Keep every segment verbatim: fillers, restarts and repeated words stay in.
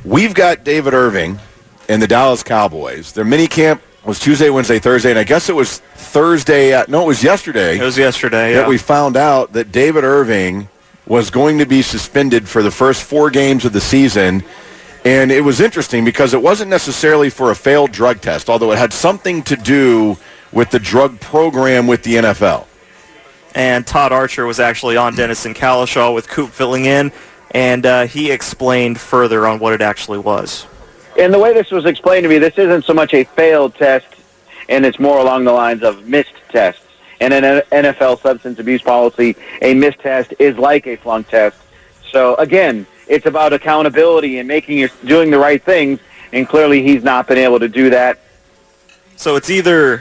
we've got David Irving and the Dallas Cowboys. Their mini camp was Tuesday, Wednesday, Thursday, and I guess it was Thursday. At, no, it was yesterday. It was yesterday, that yeah. we found out that David Irving was going to be suspended for the first four games of the season. And it was interesting because it wasn't necessarily for a failed drug test, although it had something to do with the drug program with the N F L. And Todd Archer was actually on Dennis and Kalishaw with Coop filling in, and uh, he explained further on what it actually was. And the way this was explained to me, this isn't so much a failed test, and it's more along the lines of missed tests. And in an N F L substance abuse policy, a missed test is like a flunk test. So, again, it's about accountability and making your, doing the right things, and clearly he's not been able to do that. So it's either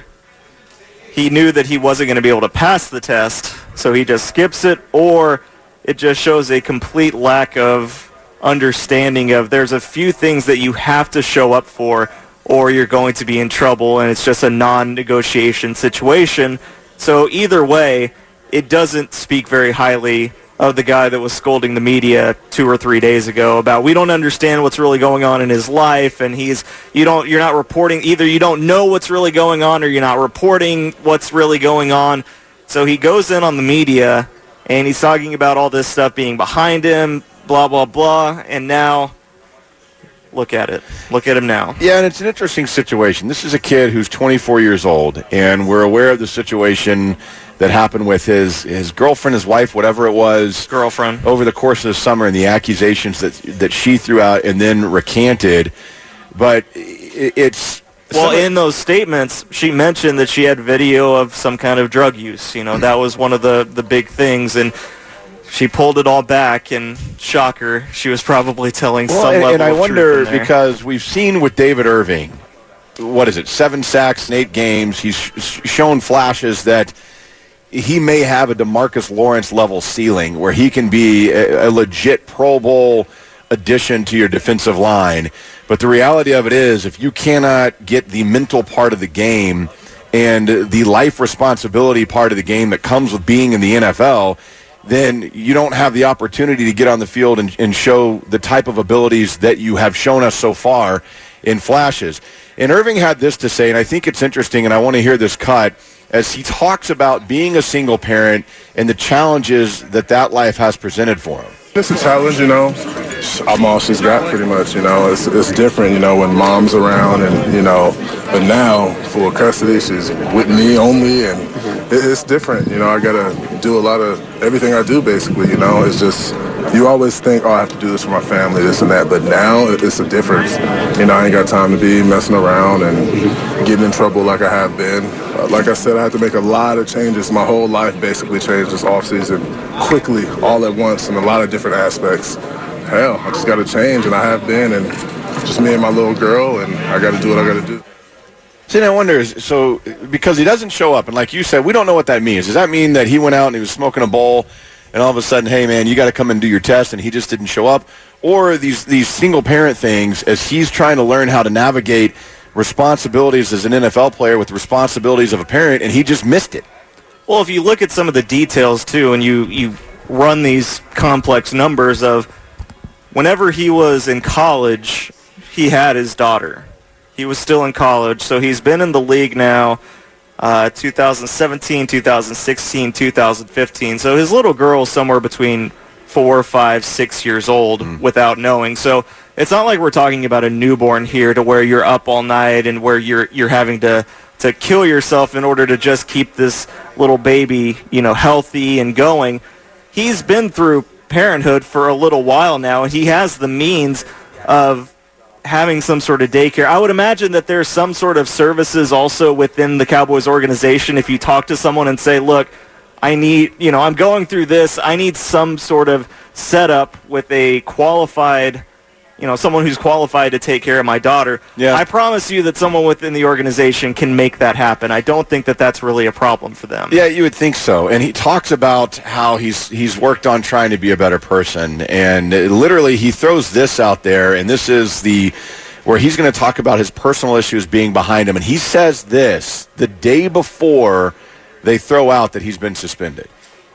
he knew that he wasn't going to be able to pass the test, so he just skips it, or it just shows a complete lack of understanding of there's a few things that you have to show up for or you're going to be in trouble, and it's just a non-negotiation situation. So either way, it doesn't speak very highly of the guy that was scolding the media two or three days ago about we don't understand what's really going on in his life, and he's you don't you're not reporting either you don't know what's really going on or you're not reporting what's really going on. So he goes in on the media and he's talking about all this stuff being behind him, blah blah blah, and now look at it. Look at him now. Yeah, and it's an interesting situation. This is a kid who's twenty-four years old, and we're aware of the situation that happened with his, his girlfriend, his wife, whatever it was. Girlfriend. Over the course of the summer and the accusations that that she threw out and then recanted. But it, it's... Well, in those statements, she mentioned that she had video of some kind of drug use. You know, that was one of the, the big things, and she pulled it all back, and shocker, she was probably telling well, some and, level and I of wonder, truth in there. because we've seen with David Irving, what is it, seven sacks in eight games. He's sh- shown flashes that he may have a DeMarcus Lawrence level ceiling where he can be a, a legit Pro Bowl addition to your defensive line. But the reality of it is, if you cannot get the mental part of the game and the life responsibility part of the game that comes with being in the N F L, then you don't have the opportunity to get on the field and, and show the type of abilities that you have shown us so far in flashes. And Irving had this to say, and I think it's interesting, and I want to hear this cut, as he talks about being a single parent and the challenges that that life has presented for him. It's a challenge, you know. I'm all she's got, pretty much, you know. It's it's different, you know, when mom's around, and, you know, but now, full custody, she's with me only, and it, it's different, you know. I got to do a lot of everything I do, basically, you know. It's just, you always think, oh, I have to do this for my family, this and that, but now it's a difference. You know, I ain't got time to be messing around and getting in trouble like I have been. Like I said, I had to make a lot of changes. My whole life basically changed this offseason quickly, all at once, in a lot of different aspects. Hell, I just got to change, and I have been, and just me and my little girl, and I got to do what I got to do. See, and I wonder, so, because he doesn't show up, and like you said, we don't know what that means. Does that mean that he went out and he was smoking a bowl, and all of a sudden, hey, man, you got to come and do your test, and he just didn't show up? Or these, these single-parent things, as he's trying to learn how to navigate responsibilities as an N F L player with responsibilities of a parent, and he just missed it. Well, if you look at some of the details, too, and you, you run these complex numbers of whenever he was in college, he had his daughter. He was still in college, so he's been in the league now uh, two thousand seventeen, two thousand sixteen, two thousand fifteen. So his little girl is somewhere between four, five, six years old mm. without knowing. So it's not like we're talking about a newborn here to where you're up all night and where you're you're having to, to kill yourself in order to just keep this little baby, you know, healthy and going. He's been through parenthood for a little while now, and he has the means of having some sort of daycare. I would imagine that there's some sort of services also within the Cowboys organization. If you talk to someone and say, look, I need, you know, I'm going through this, I need some sort of setup with a qualified, you know, someone who's qualified to take care of my daughter. Yeah. I promise you that someone within the organization can make that happen. I don't think that that's really a problem for them. Yeah, you would think so. And he talks about how he's he's worked on trying to be a better person. And literally he throws this out there, and this is the where he's going to talk about his personal issues being behind him. And he says this the day before they throw out that he's been suspended.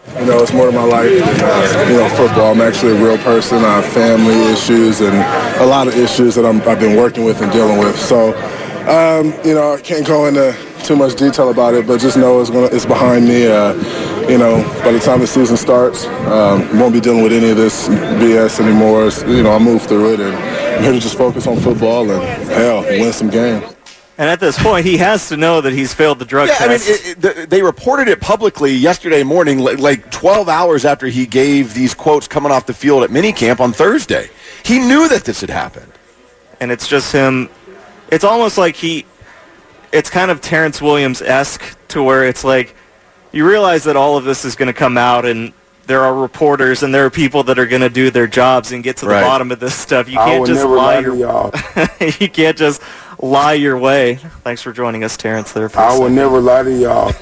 You know, it's more to my life than, uh, you know, football. I'm actually a real person. I have family issues and a lot of issues that I'm, I've been working with and dealing with. So, um, you know, I can't go into too much detail about it, but just know it's, gonna, it's behind me. Uh, you know, by the time the season starts, um, won't be dealing with any of this B S anymore. It's, you know, I moved through it, and I'm here to just focus on football and, hell, win some games. And at this point, he has to know that he's failed the drug yeah, test. I mean, it, it, they reported it publicly yesterday morning, like twelve hours after he gave these quotes coming off the field at minicamp on Thursday. He knew that this had happened. And it's just him. It's almost like he, it's kind of Terrence Williams-esque to where it's like, you realize that all of this is going to come out, and there are reporters and there are people that are going to do their jobs and get to the right. bottom of this stuff. You I can't would just never lie lie your to y'all. you can't just lie your way. Thanks for joining us, Terrence. There, for a I would second. never lie to y'all.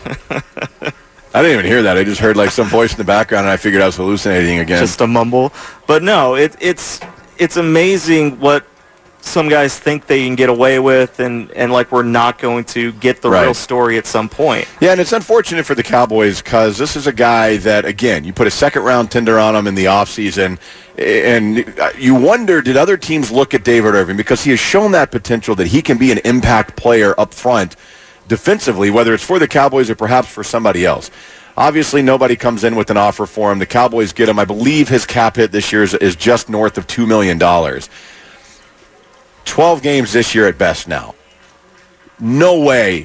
I didn't even hear that. I just heard like some voice in the background, and I figured I was hallucinating again. Just a mumble. But no, it, it's it's amazing what some guys think they can get away with, and, and like we're not going to get the Right. real story at some point. Yeah, and it's unfortunate for the Cowboys because this is a guy that, again, you put a second-round tender on him in the offseason, and you wonder, did other teams look at David Irving? Because he has shown that potential that he can be an impact player up front defensively, whether it's for the Cowboys or perhaps for somebody else. Obviously, nobody comes in with an offer for him. The Cowboys get him. I believe his cap hit this year is, is just north of two million dollars. twelve games this year at best now. No way,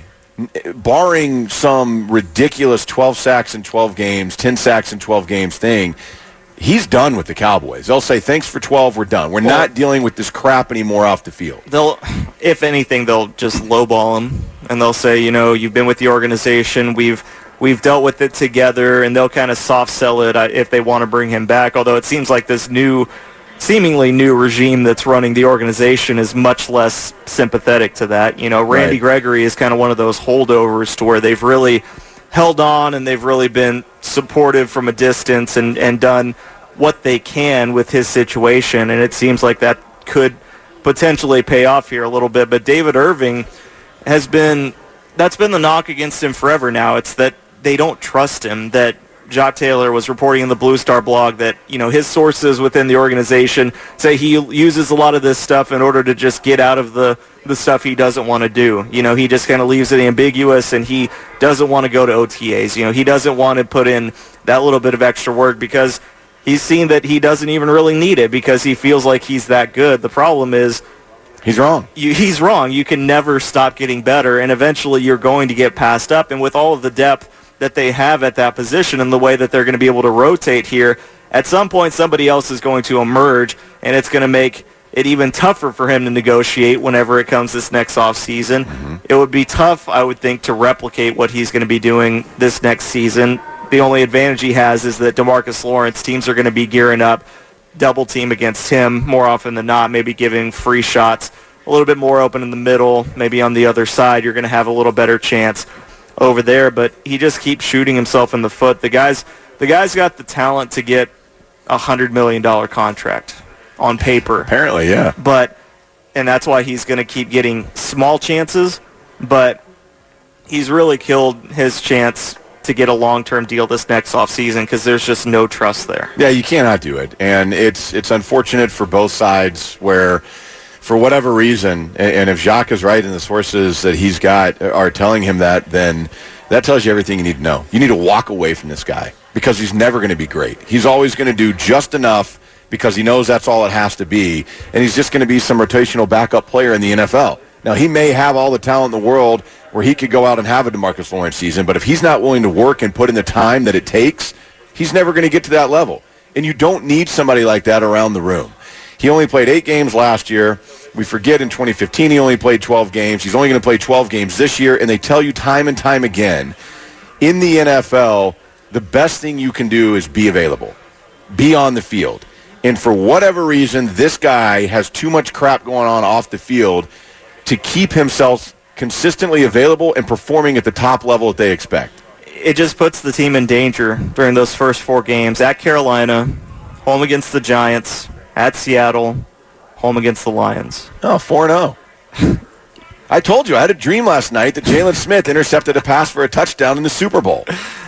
barring some ridiculous twelve sacks in twelve games, ten sacks in twelve games thing, he's done with the Cowboys. They'll say, thanks for twelve, we're done. We're Well, not dealing with this crap anymore off the field. They'll, if anything, they'll just lowball him, and they'll say, you know, you've been with the organization, we've we've dealt with it together, and they'll kind of soft sell it if they want to bring him back. Although it seems like this new, seemingly new regime that's running the organization is much less sympathetic to that. You know, Randy Right. Gregory is kind of one of those holdovers to where they've really held on and they've really been supportive from a distance and, and done what they can with his situation, and it seems like that could potentially pay off here a little bit. But David Irving has been, that's been the knock against him forever now. It's that they don't trust him, that Jock Taylor was reporting in the Blue Star blog that, you know, his sources within the organization say he uses a lot of this stuff in order to just get out of the, the stuff he doesn't want to do. You know, he just kind of leaves it ambiguous, and he doesn't want to go to O T As. You know, he doesn't want to put in that little bit of extra work because he's seen that he doesn't even really need it because he feels like he's that good. The problem is, He's wrong. You, he's wrong. You can never stop getting better, and eventually you're going to get passed up. And with all of the depth that they have at that position and the way that they're going to be able to rotate here, at some point somebody else is going to emerge, and it's going to make it even tougher for him to negotiate whenever it comes this next offseason. Mm-hmm. It would be tough, I would think, to replicate what he's going to be doing this next season. The only advantage he has is that DeMarcus Lawrence, teams are going to be gearing up, double team against him more often than not, maybe giving free shots a little bit more open in the middle, maybe on the other side. You're going to have a little better chance over there, but he just keeps shooting himself in the foot. The guy's the guy's got the talent to get a hundred million dollar contract on paper. Apparently, yeah. But and that's why he's going to keep getting small chances, but he's really killed his chance to get a long-term deal this next offseason because there's just no trust there. Yeah, you cannot do it. And it's it's unfortunate for both sides where, for whatever reason, and, and if Jacques is right and the sources that he's got are telling him that, then that tells you everything you need to know. You need to walk away from this guy because he's never going to be great. He's always going to do just enough because he knows that's all it has to be, and he's just going to be some rotational backup player in the N F L. Now, he may have all the talent in the world where he could go out and have a DeMarcus Lawrence season, but if he's not willing to work and put in the time that it takes, he's never going to get to that level. And you don't need somebody like that around the room. He only played eight games last year. We forget in twenty fifteen he only played twelve games. He's only going to play twelve games this year, and they tell you time and time again, in the N F L, the best thing you can do is be available, be on the field. And for whatever reason, this guy has too much crap going on off the field to keep himself consistently available and performing at the top level that they expect. It just puts the team in danger during those first four games. At Carolina, home against the Giants, at Seattle, home against the Lions. Oh, four and oh. I told you, I had a dream last night that Jalen Smith intercepted a pass for a touchdown in the Super Bowl.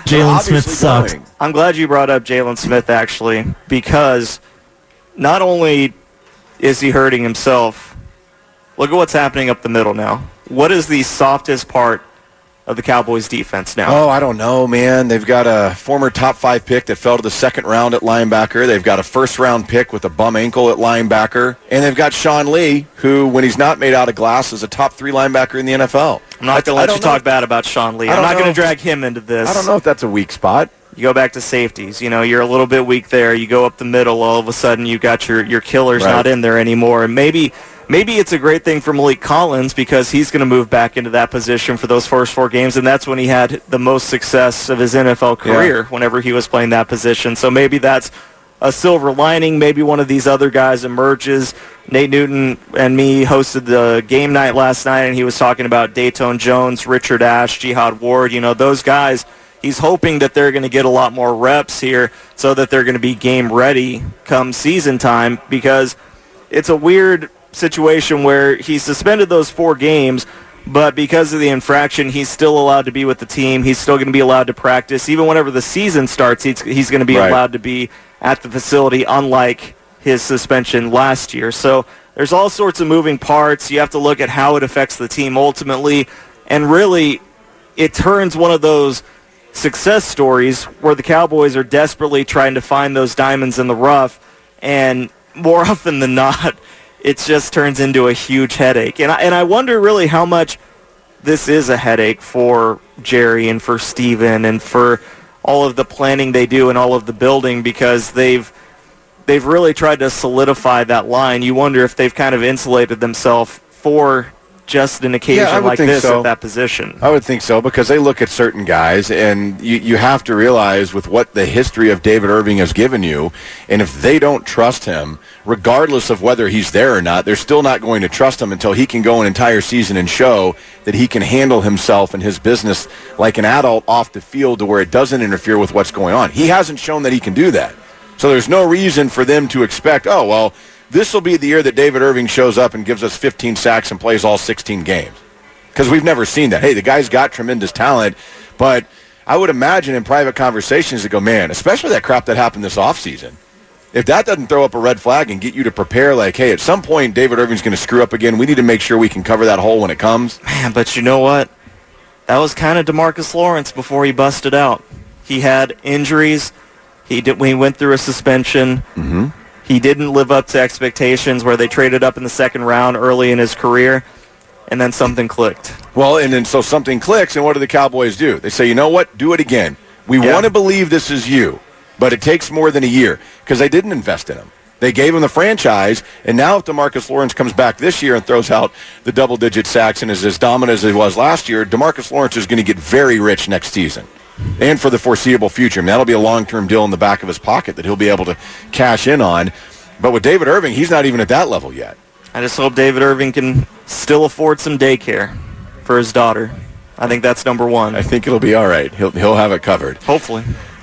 Jalen Smith sucks. Going. I'm glad you brought up Jalen Smith, actually, because not only is he hurting himself, look at what's happening up the middle now. What is the softest part of the Cowboys defense now? Oh, I don't know, man. They've got a former top five pick that fell to the second round at linebacker. They've got a first round pick with a bum ankle at linebacker. And they've got Sean Lee, who, when he's not made out of glass, is a top three linebacker in the N F L. I'm not going to let you talk bad about Sean Lee. I'm not going to drag him into this. I don't know if that's a weak spot. You go back to safeties. You know, you're a little bit weak there. You go up the middle. All of a sudden, you got your, your killers Right. not in there anymore. And maybe... Maybe it's a great thing for Malik Collins because he's going to move back into that position for those first four games, and that's when he had the most success of his N F L career, yeah. whenever he was playing that position. So maybe that's a silver lining. Maybe one of these other guys emerges. Nate Newton and me hosted the game night last night, and he was talking about Dayton Jones, Richard Ash, Jihad Ward. You know, those guys, he's hoping that they're going to get a lot more reps here so that they're going to be game ready come season time, because it's a weird situation where he suspended those four games, but because of the infraction, he's still allowed to be with the team. He's still going to be allowed to practice. Even whenever the season starts, he's, he's going to be right. allowed to be at the facility, unlike his suspension last year. So there's all sorts of moving parts. You have to look at how it affects the team ultimately, and really it turns one of those success stories where the Cowboys are desperately trying to find those diamonds in the rough, and more often than not, it just turns into a huge headache. And I, and I wonder really how much this is a headache for Jerry and for Steven and for all of the planning they do and all of the building, because they've they've really tried to solidify that line. You wonder if they've kind of insulated themselves for just an occasion Yeah, I would like think this so. at that position. I would think so, because they look at certain guys, and you, you have to realize with what the history of David Irving has given you, and if they don't trust him, regardless of whether he's there or not, they're still not going to trust him until he can go an entire season and show that he can handle himself and his business like an adult off the field to where it doesn't interfere with what's going on. He hasn't shown that he can do that. So there's no reason for them to expect, oh, well, this will be the year that David Irving shows up and gives us fifteen sacks and plays all sixteen games. Because we've never seen that. Hey, the guy's got tremendous talent, but I would imagine in private conversations to go, man, especially that crap that happened this offseason, if that doesn't throw up a red flag and get you to prepare like, hey, at some point David Irving's going to screw up again, we need to make sure we can cover that hole when it comes. Man, but you know what? That was kind of DeMarcus Lawrence before he busted out. He had injuries. He did, when he went through a suspension. Mm-hmm. He didn't live up to expectations where they traded up in the second round early in his career, and then something clicked. Well, and then so something clicks, and what do the Cowboys do? They say, you know what? Do it again. We Yeah. want to believe this is you, but it takes more than a year, because they didn't invest in him. They gave him the franchise, and now if DeMarcus Lawrence comes back this year and throws out the double-digit sacks and is as dominant as he was last year, DeMarcus Lawrence is going to get very rich next season and for the foreseeable future. I mean, that'll be a long-term deal in the back of his pocket that he'll be able to cash in on. But with David Irving, he's not even at that level yet. I just hope David Irving can still afford some daycare for his daughter. I think that's number one. I think it'll be all right. He'll, he'll have it covered. Hopefully.